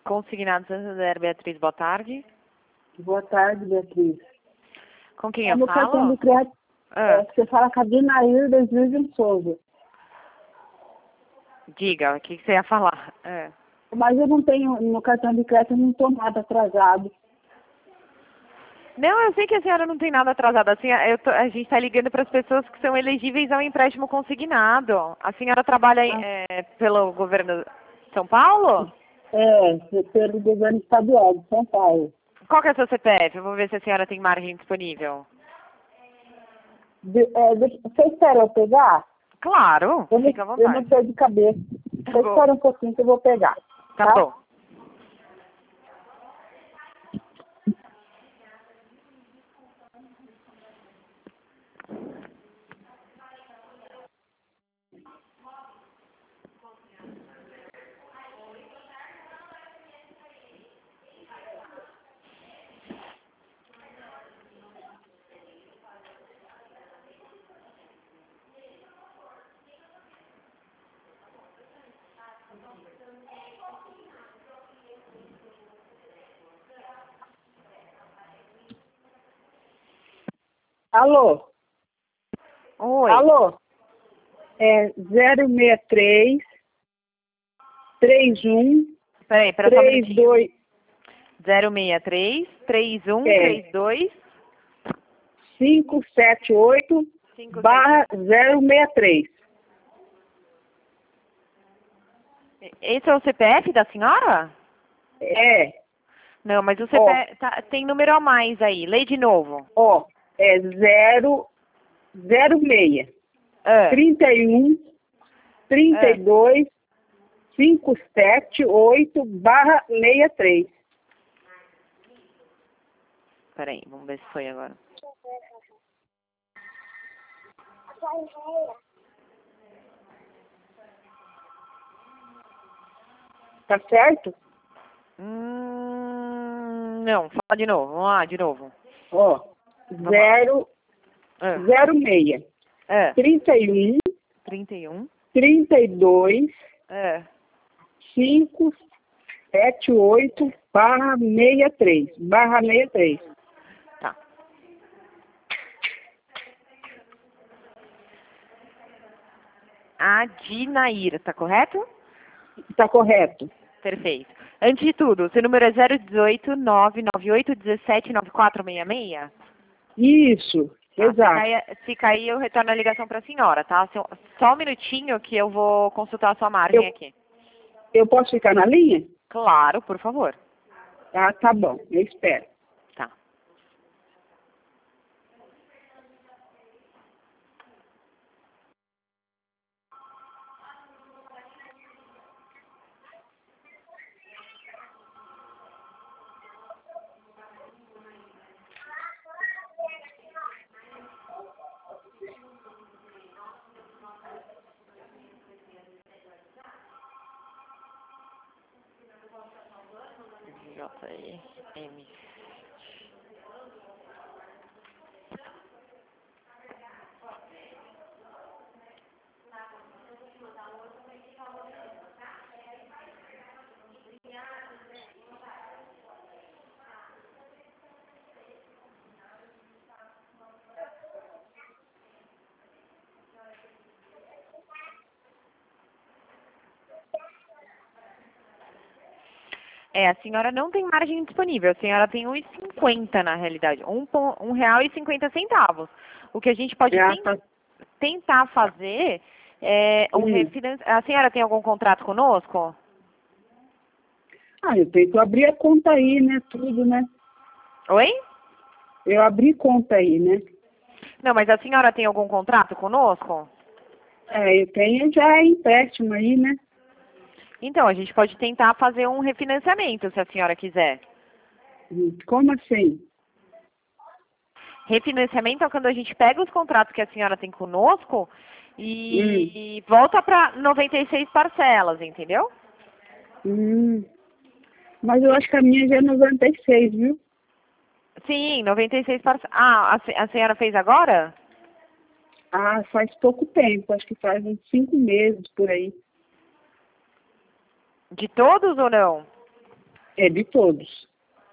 Consignado Santander, Beatriz, boa tarde. Boa tarde, Beatriz. Com quem eu no cartão falo? de crédito, você fala com a Dinair das Virgem Souza. Diga, o que você ia falar? Mas eu não tenho, no cartão de crédito, eu não estou nada atrasado. Não, eu sei que a senhora não tem nada atrasado. Assim, a gente está ligando para as pessoas que são elegíveis ao empréstimo consignado. A senhora trabalha pelo governo de São Paulo? Pelo governo estadual de São Paulo. Qual que é o seu CPF? Eu vou ver se a senhora tem margem disponível. Você espera eu pegar? Claro, fica à vontade. Eu não sei de cabeça. Você espera um pouquinho que eu vou pegar. Tá bom. Alô? Oi. Alô? 063 31 Peraí, só um minutinho. 32 063 31 32 578 /063. Esse é o CPF da senhora? Não, mas o CPF tem número a mais aí. Lê de novo. 006 31 32 578 /63. Peraí, vamos ver se foi agora. Tá certo? Não, fala de novo. Vamos lá, de novo. 06 31 31 32 578 /63. Tá. A Dinair, tá correto? Tá correto. Perfeito. Antes de tudo, seu número é 018 998 17 9466? Isso, exato. Se cair, eu retorno a ligação para a senhora, tá? Só um minutinho que eu vou consultar a sua margem aqui. Eu posso ficar na linha? Claro, por favor. Tá bom, eu espero. Tá. JM. A senhora não tem margem disponível, a senhora tem 1,50 na realidade, R$1,50. O que a gente pode tentar fazer é um refinanciamento. A senhora tem algum contrato conosco? Eu tenho que abrir a conta aí, né? Tudo, né? Oi? Eu abri conta aí, né? Não, mas a senhora tem algum contrato conosco? Eu tenho já empréstimo aí, né? Então, a gente pode tentar fazer um refinanciamento, se a senhora quiser. Como assim? Refinanciamento é quando a gente pega os contratos que a senhora tem conosco e volta para 96 parcelas, entendeu? Mas eu acho que a minha já é 96, viu? Sim, 96 parcelas. A senhora fez agora? Faz pouco tempo, acho que faz uns 5 meses por aí. De todos ou não? É de todos.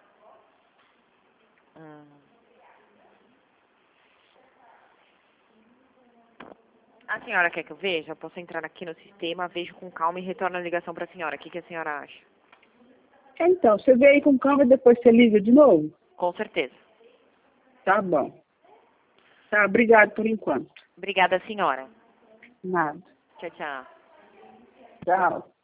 A senhora quer que eu veja? Eu posso entrar aqui no sistema, vejo com calma e retorno a ligação para a senhora. O que a senhora acha? Então, você vê aí com calma e depois você liga de novo? Com certeza. Tá bom. Tá, obrigado por enquanto. Obrigada, senhora. Nada. Tchau, tchau. Tchau.